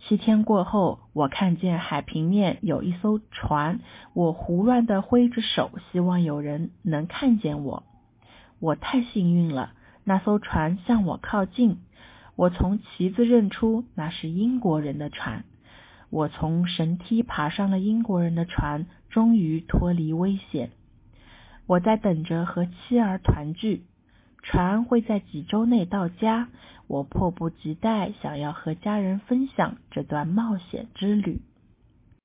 7天过后，我看见海平面有一艘船，我胡乱地挥着手，希望有人能看见我。我太幸运了，那艘船向我靠近，我从旗子认出那是英国人的船。我从绳梯爬上了英国人的船，终于脱离危险。我在等着和妻儿团聚，船会在几周内到家，我迫不及待想要和家人分享这段冒险之旅。